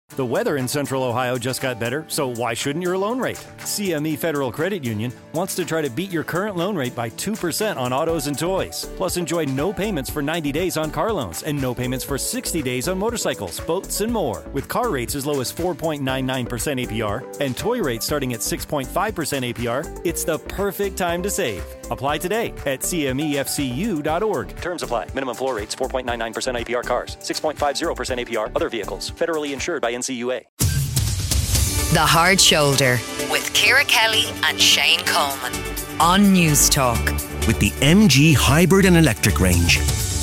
The weather in Central Ohio just got better, so why shouldn't your loan rate? CME Federal Credit Union wants to try to beat your current loan rate by 2% on autos and toys. Plus, enjoy no payments for 90 days on car loans and no payments for 60 days on motorcycles, boats, and more. With car rates as low as 4.99% APR and toy rates starting at 6.5% APR, it's the perfect time to save. Apply today at cmefcu.org. Terms apply. Minimum floor rates 4.99% APR cars, 6.50% APR other vehicles. Federally insured by NCUA. The Hard Shoulder with Ciara Kelly and Shane Coleman on News Talk. With the MG hybrid and electric range.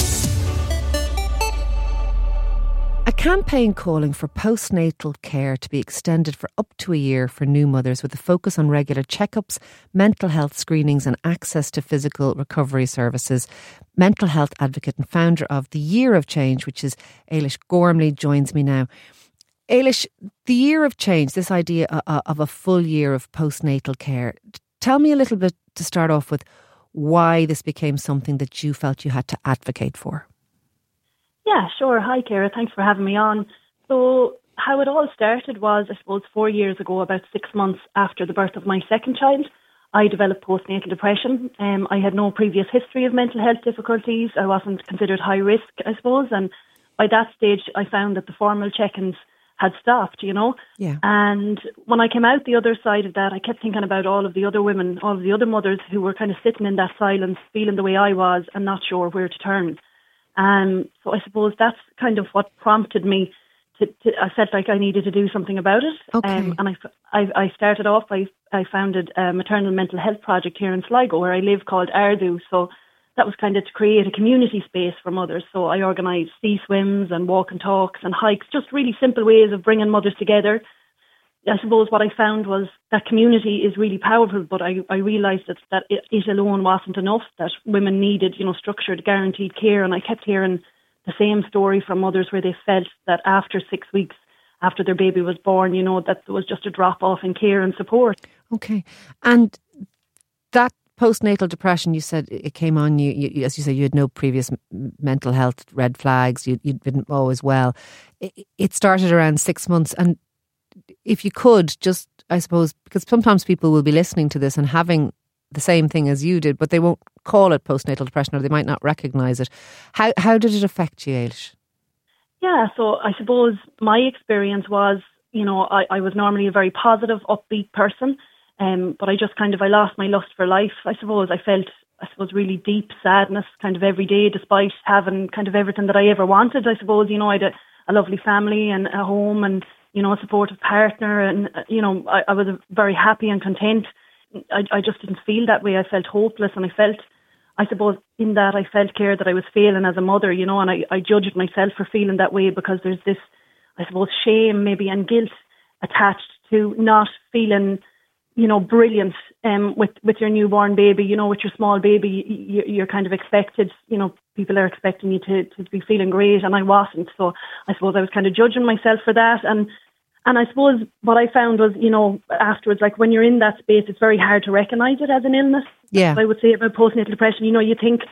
A campaign calling for postnatal care to be extended for up to a year for new mothers with a focus on regular checkups, mental health screenings and access to physical recovery services. Mental health advocate and founder of The Year of Change, which is Ailish Gormley, joins me now. Ailish, the year of change, this idea of a full year of postnatal care. Tell me a little bit to start off with why this became something that you felt you had to advocate for. Yeah, sure. Hi, Ciara. Thanks for having me on. So how it all started was, I suppose, 4 years ago, about 6 months after the birth of my second child, I developed postnatal depression. I had no previous history of mental health difficulties. I wasn't considered high risk, I suppose. And by that stage, I found that the formal check-ins had stopped, you know. Yeah. And when I came out the other side of that, I kept thinking about all of the other women, all of the other mothers who were kind of sitting in that silence, feeling the way I was and not sure where to turn. So I suppose that's kind of what prompted me to I felt like I needed to do something about it. Okay. And I started off, I founded a maternal mental health project here in Sligo where I live called Ardu. So that was kind of to create a community space for mothers. So I organised sea swims and walk and talks and hikes, just really simple ways of bringing mothers together. I suppose what I found was that community is really powerful, but I realised that it alone wasn't enough, that women needed, you know, structured, guaranteed care. And I kept hearing the same story from mothers where they felt that after 6 weeks, after their baby was born, you know, that there was just a drop-off in care and support. Okay. And that postnatal depression, you said it came on you, as you said, you had no previous mental health red flags, you'd been always well. It started around 6 months. And if you could just, I suppose, because sometimes people will be listening to this and having the same thing as you did, but they won't call it postnatal depression or they might not recognise it. How did it affect you, Ailish? Yeah, so I suppose my experience was, you know, I was normally a very positive, upbeat person, but I lost my lust for life. I suppose I felt really deep sadness kind of every day, despite having kind of everything that I ever wanted. I suppose, you know, I had a lovely family and a home and, you know, a supportive partner, and, you know, I was very happy and content. I just didn't feel that way. I felt hopeless, and I suppose in that I felt, Ciara, that I was failing as a mother, you know, and I judged myself for feeling that way because there's this, I suppose, shame maybe and guilt attached to not feeling, you know, brilliant with your newborn baby, you know, with your small baby. You're kind of expected, you know, people are expecting you to be feeling great, and I wasn't. So I suppose I was kind of judging myself for that. And I suppose what I found was, you know, afterwards, like when you're in that space, it's very hard to recognise it as an illness. Yeah. I would say about postnatal depression, you know, you think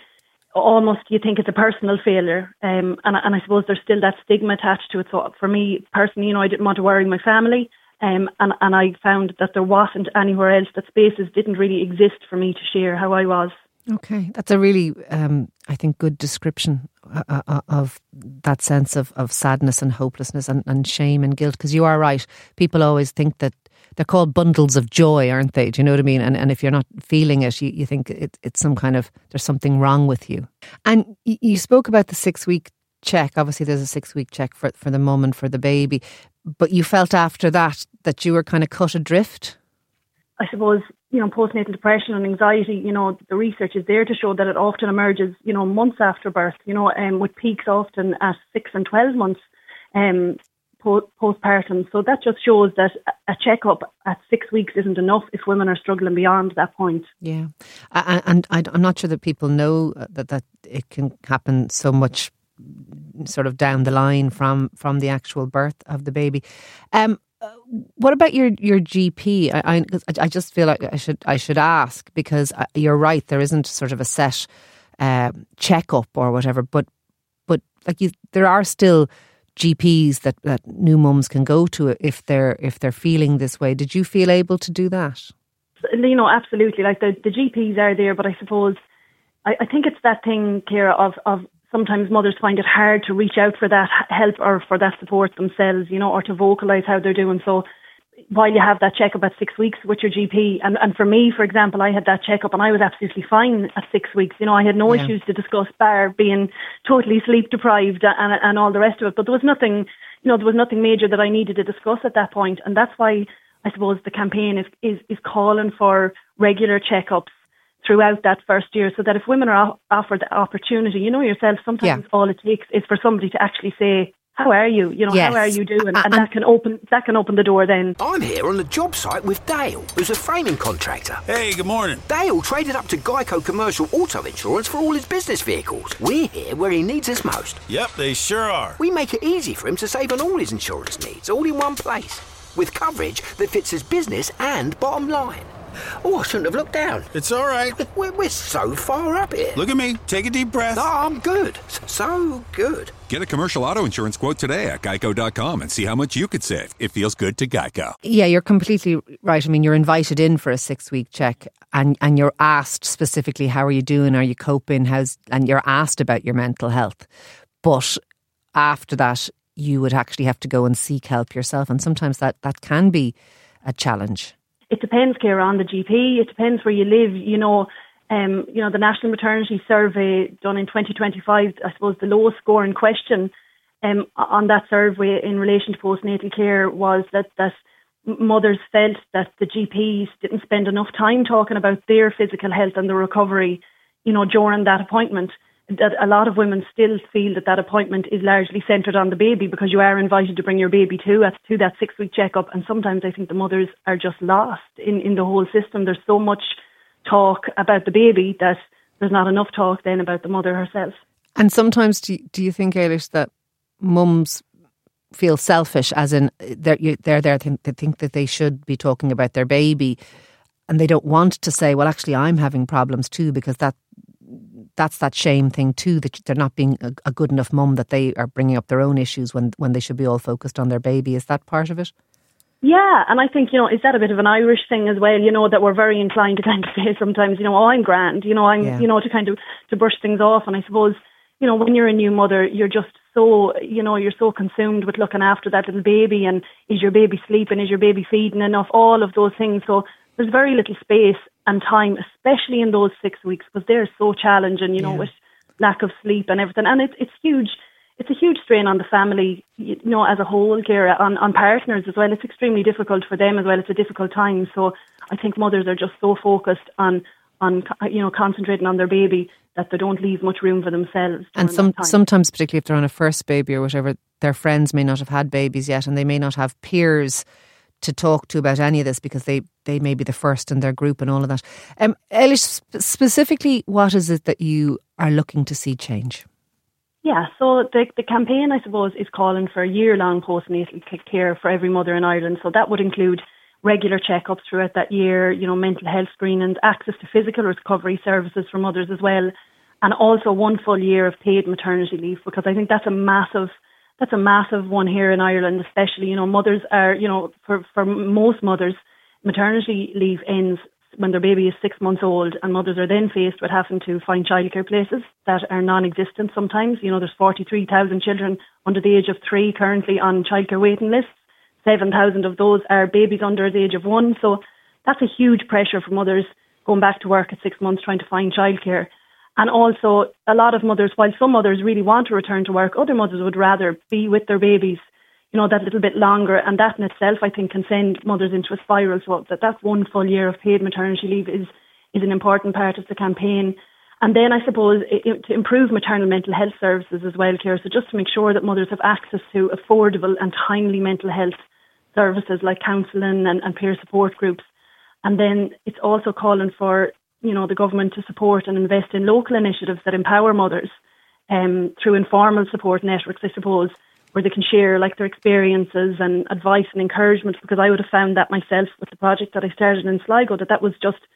it's a personal failure. And I suppose there's still that stigma attached to it. So for me personally, you know, I didn't want to worry my family. And I found that there wasn't anywhere else, that spaces didn't really exist for me to share how I was. Okay, that's a really, I think, good description of that sense of sadness and hopelessness and shame and guilt, because you are right. People always think that they're called bundles of joy, aren't they? Do you know what I mean? And if you're not feeling it, you think it's some kind of, there's something wrong with you. And you spoke about the 6 week check. Obviously there's a 6 week check for the mum and for the baby, but you felt after that you were kind of cut adrift? I suppose, you know, postnatal depression and anxiety, you know, the research is there to show that it often emerges, you know, months after birth, you know, with peaks often at 6 and 12 months postpartum. So that just shows that a checkup at 6 weeks isn't enough if women are struggling beyond that point. Yeah. And I'm not sure that people know that it can happen so much sort of down the line from the actual birth of the baby. What about your GP? I just feel like I should ask, because you're right, there isn't sort of a set checkup or whatever, but like there are still GPs that new mums can go to if they're feeling this way. Did you feel able to do that? You know, absolutely. Like the GPs are there, but I suppose I think it's that thing, Ciara, of sometimes mothers find it hard to reach out for that help or for that support themselves, you know, or to vocalise how they're doing. So while you have that checkup at 6 weeks with your GP, and for me, for example, I had that checkup and I was absolutely fine at 6 weeks. You know, I had no issues to discuss, bar being totally sleep deprived and all the rest of it. But there was nothing, you know, there was nothing major that I needed to discuss at that point. And that's why I suppose the campaign is calling for regular checkups throughout that first year, so that if women are offered the opportunity, you know yourself, sometimes all it takes is for somebody to actually say, how are you? You know, how are you doing? And that can open the door then. I'm here on the job site with Dale, who's a framing contractor. Hey, good morning. Dale traded up to Geico Commercial Auto Insurance for all his business vehicles. We're here where he needs us most. Yep, they sure are. We make it easy for him to save on all his insurance needs, all in one place, with coverage that fits his business and bottom line. Oh, I shouldn't have looked down. It's all right. We're so far up here. Look at me. Take a deep breath. No, I'm good. So good. Get a commercial auto insurance quote today at geico.com and see how much you could save. It feels good to Geico. Yeah, you're completely right. I mean, you're invited in for a 6-week check and you're asked specifically, how are you doing? Are you coping? And you're asked about your mental health. But after that, you would actually have to go and seek help yourself. And sometimes that can be a challenge. It depends, Ciara, on the GP. It depends where you live. You know, the National Maternity Survey done in 2025, I suppose the lowest score in question on that survey in relation to postnatal care was that mothers felt that the GPs didn't spend enough time talking about their physical health and the recovery, you know, during that appointment. That a lot of women still feel that appointment is largely centred on the baby, because you are invited to bring your baby to that 6-week checkup. And sometimes I think the mothers are just lost in the whole system. There's so much talk about the baby that there's not enough talk then about the mother herself. And sometimes do you think, Eilish, that mums feel selfish, as in they're there to think that they should be talking about their baby, and they don't want to say, well, actually I'm having problems too, because that's that shame thing too, that they're not being a good enough mum, that they are bringing up their own issues when they should be all focused on their baby. Is that part of it? Yeah, and I think, you know, is that a bit of an Irish thing as well, you know, that we're very inclined to kind of say sometimes, you know, oh, I'm grand, you know, you know, to kind of to brush things off. And I suppose, you know, when you're a new mother, you're just so, you know, you're so consumed with looking after that little baby, and is your baby sleeping, is your baby feeding enough, all of those things. So there's very little space and time, especially in those 6 weeks, because they're so challenging, you know, with lack of sleep and everything. And it's huge. It's a huge strain on the family, you know, as a whole, Ciara, on partners as well. It's extremely difficult for them as well. It's a difficult time. So I think mothers are just so focused on you know, concentrating on their baby that they don't leave much room for themselves. And sometimes, particularly if they're on a first baby or whatever, their friends may not have had babies yet, and they may not have peers to talk to about any of this, because they may be the first in their group and all of that. Eilish, specifically, what is it that you are looking to see change? Yeah, so the campaign, I suppose, is calling for year-long postnatal care for every mother in Ireland. So that would include regular checkups throughout that year, you know, mental health screenings, access to physical recovery services for mothers as well, and also 1 full year of paid maternity leave, because I think that's a massive one here in Ireland, especially, you know, mothers are, you know, for most mothers, maternity leave ends when their baby is 6 months old, and mothers are then faced with having to find childcare places that are non-existent sometimes. You know, there's 43,000 children under the age of 3 currently on childcare waiting lists. 7,000 of those are babies under the age of 1. So that's a huge pressure for mothers going back to work at 6 months trying to find childcare. And also, a lot of mothers, while some mothers really want to return to work, other mothers would rather be with their babies, you know, that little bit longer. And that in itself, I think, can send mothers into a spiral. So that 1 full year of paid maternity leave is an important part of the campaign. And then I suppose to improve maternal mental health services as well, Ciara. So just to make sure that mothers have access to affordable and timely mental health services like counselling and peer support groups. And then it's also calling for, you know, the government to support and invest in local initiatives that empower mothers through informal support networks, I suppose, where they can share like their experiences and advice and encouragement. Because I would have found that myself with the project that I started in Sligo, that was just,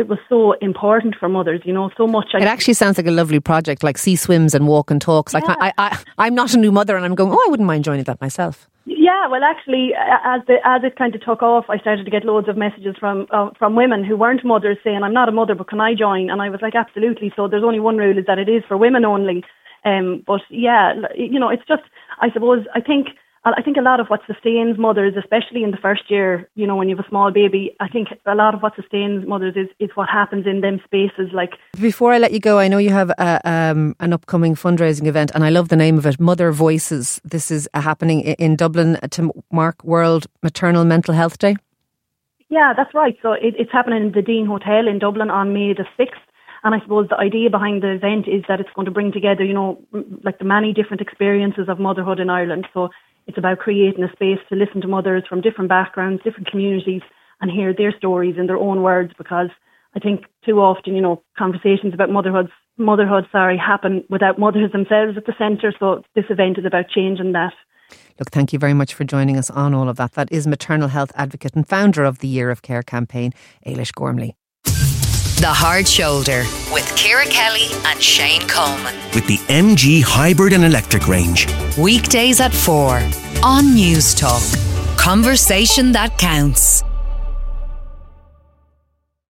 it was so important for mothers, you know, so much. It actually sounds like a lovely project, like sea swims and walk and talks. Like I'm not a new mother and I'm going, I wouldn't mind joining that myself. Yeah, well, actually, as it kind of took off, I started to get loads of messages from women who weren't mothers saying, I'm not a mother, but can I join? And I was like, absolutely. So there's only one rule, is that it is for women only. But yeah, you know, it's just, I suppose, I think a lot of what sustains mothers, especially in the first year, you know, when you have a small baby, I think a lot of what sustains mothers is what happens in them spaces. Like, before I let you go, I know you have an upcoming fundraising event, and I love the name of it, Mother Voices. This is happening in Dublin to mark World Maternal Mental Health Day. Yeah, that's right. So it's happening in the Dean Hotel in Dublin on May the 6th. And I suppose the idea behind the event is that it's going to bring together, you know, like the many different experiences of motherhood in Ireland. So it's about creating a space to listen to mothers from different backgrounds, different communities, and hear their stories in their own words, because I think too often, you know, conversations about motherhood happen without mothers themselves at the centre. So this event is about changing that. Look, thank you very much for joining us on all of that. That is maternal health advocate and founder of the Year of Care campaign, Ailish Gormley. The Hard Shoulder with Ciara Kelly and Shane Coleman. With the MG Hybrid and Electric range. Weekdays at 4 on News Talk. Conversation that counts.